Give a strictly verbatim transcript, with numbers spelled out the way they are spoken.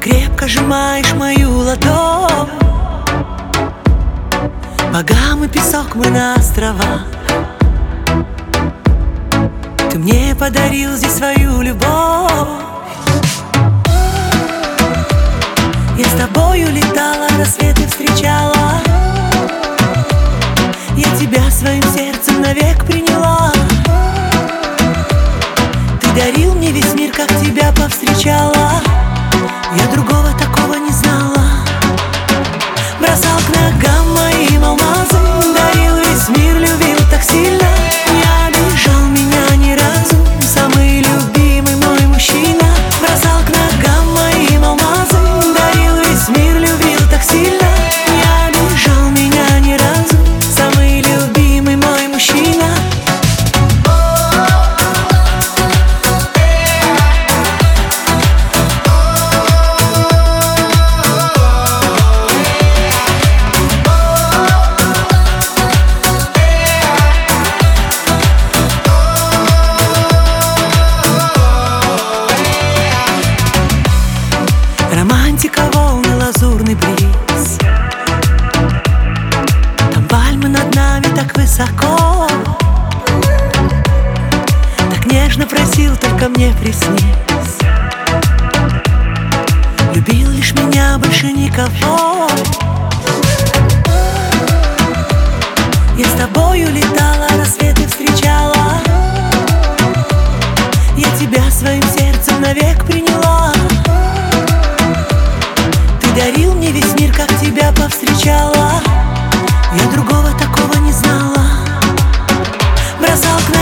крепко сжимаешь мою ладонь. Богам и песок мы на островах. Ты мне подарил здесь свою любовь. Я с тобою летала, рассветы встречала. Я тебя своим сердцем навек приняла. Ты дарил мне весь мир, как тебя повстречала. Я другого такого не знала. Бросал к ногам моим алмазы, дарил весь мир, любил так сильно. Не обижал меня ни разу, самый любимый мой мужчина. Бросал к ногам моим алмазы, дарил весь мир, любил так сильно. Не обижал меня ни разу, самый любимый мой мужчина. Романтика, волны, лазурный бриз. Там пальмы над нами так высоко. Так нежно просил, только мне приснись. Любил лишь меня, больше никого. Я с тобою летала, рассветы встречала. Я тебя своим сердцем навек приняла. Дарил мне весь мир, как тебя повстречала. Я другого такого не знала. Бросал к